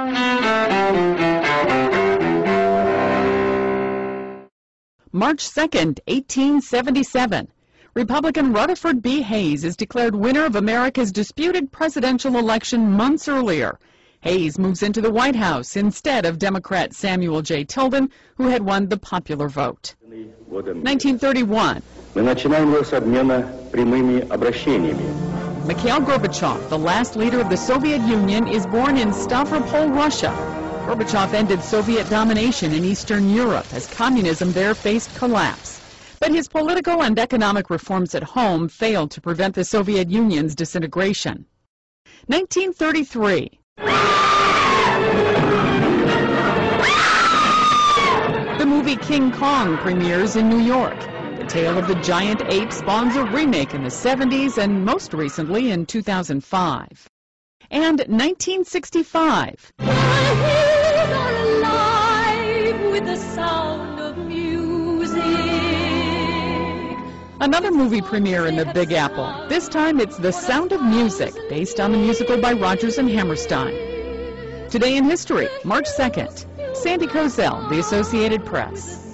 March 2nd, 1877. Republican Rutherford B. Hayes is declared winner of America's disputed presidential election months earlier. Hayes moves into the White House instead of Democrat Samuel J. Tilden, who had won the popular vote. 1931. Mikhail Gorbachev, the last leader of the Soviet Union, is born in Stavropol, Russia. Gorbachev ended Soviet domination in Eastern Europe as communism there faced collapse. But his political and economic reforms at home failed to prevent the Soviet Union's disintegration. 1933. The movie King Kong premieres in New York. The tale of the giant ape spawns a remake in the 70s and most recently in 2005. And 1965. Another movie premiere in the Big Apple. This time it's The Sound of Music, based on the musical by Rodgers and Hammerstein. Today in history, March 2nd. Sandy Kozel, The Associated Press.